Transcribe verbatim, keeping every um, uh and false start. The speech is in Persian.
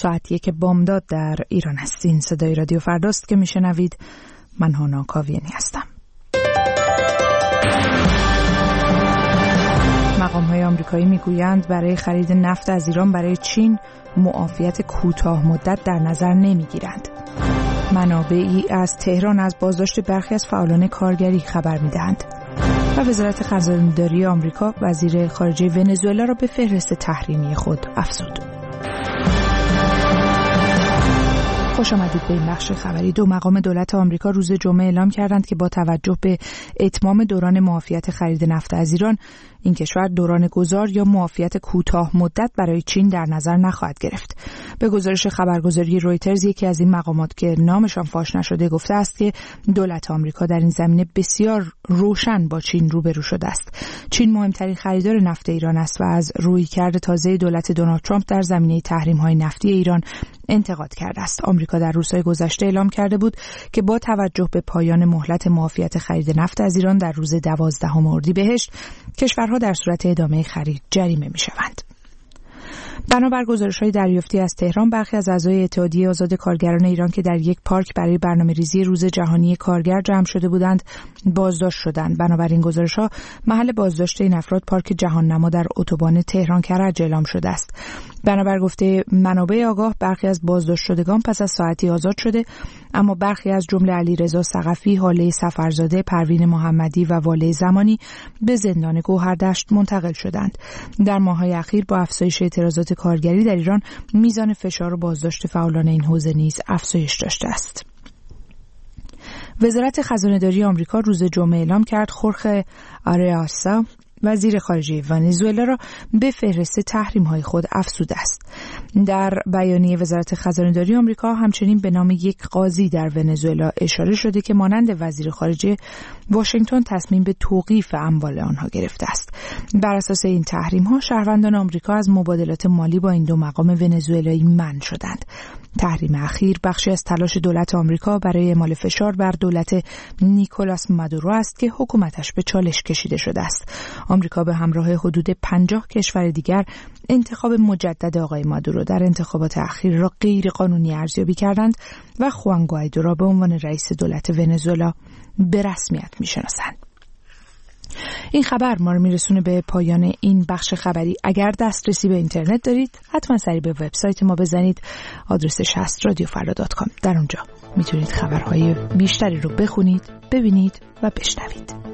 ساعت یک بامداد در ایران هستین. صدای رادیو فرداست که میشنوید. من هانا کاویانی هستم. مقام‌های آمریکایی میگویند برای خرید نفت از ایران برای چین معافیت کوتاه مدت در نظر نمیگیرند. منابعی از تهران از بازداشت برخی از فعالان کارگری خبر میدهند. و وزارت خزانه‌داری آمریکا وزیر خارجه ونزوئلا را به فهرست تحریمی خود افزود. خوش آمدید به این بخش خبری. دو مقام دولت آمریکا روز جمعه اعلام کردند که با توجه به اتمام دوران معافیت خرید نفت از ایران، این کشور دوران گذار یا معافیت کوتاه مدت برای چین در نظر نخواهد گرفت. به گزارش خبرگزاری رویترز، یکی از این مقامات که نامشان فاش نشده گفته است که دولت آمریکا در این زمینه بسیار روشن با چین روبرو شده است. چین مهمترین خریدار نفت ایران است و از رویکرد تازه دولت دونالد ترامپ در زمینه تحریم‌های نفتی ایران انتقاد کرده است. آمریکا در روزهای گذشته اعلام کرده بود که با توجه به پایان مهلت معافیت خرید نفت از ایران در روز دوازدهم اردیبهشت، کشورها در صورت ادامه خرید جریمه می‌شوند. بنابر گزارش‌های دریافتی از تهران، برخی از اعضای اتحادیه آزاد کارگران ایران که در یک پارک برای برنامه‌ریزی روز جهانی کارگر جمع شده بودند، بازداشت شدند. بنابر این گزارش‌ها، محل بازداشت این افراد پارک جهان‌نما در اتوبان تهران کرج اعلام شده است. بنابر گفته منابع آگاه، برخی از بازداشت شدگان پس از ساعتی آزاد شده، اما برخی از جمله علیرضا ثقفی، هاله سفرزاده، پروین محمدی و واله زمانی به زندان گوهردشت منتقل شدند. در ماه‌های اخیر با افزایش اعتراضات کارگری در ایران، میزان فشار و بازداشت فعالان این حوزه نیز افزایش داشته است. وزارت خزانه‌داری آمریکا روز جمعه اعلام کرد خورخ آریاسا وزیر خارجه ونزوئلا را به فهرست تحریم‌های خود افزوده است. در بیانیه وزارت خزانه‌داری آمریکا همچنین به نام یک قاضی در ونزوئلا اشاره شده که مانند وزیر خارجه، واشنگتن تصمیم به توقیف اموال آنها گرفته است. بر اساس این تحریم‌ها، شهروندان آمریکا از مبادلات مالی با این دو مقام ونزوئلایی منع شدند. تحریم اخیر بخشی از تلاش دولت آمریکا برای اعمال فشار بر دولت نیکولاس مادورو است که حکومتش به چالش کشیده شده است. آمریکا به همراه حدود پنجاه کشور دیگر انتخاب مجدد آقای مادورو در انتخابات اخیر را غیر قانونی ارزیابی کردند و خوان گوایدو را به عنوان رئیس دولت ونزوئلا به رسمیت می‌شناسند. این خبر ما رو میرسونه به پایان این بخش خبری. اگر دسترسی به اینترنت دارید، حتما سری به وبسایت ما بزنید. آدرسش هست رادیو فردا دات کام. در اونجا میتونید خبرهای بیشتری رو بخونید، ببینید و بشنوید.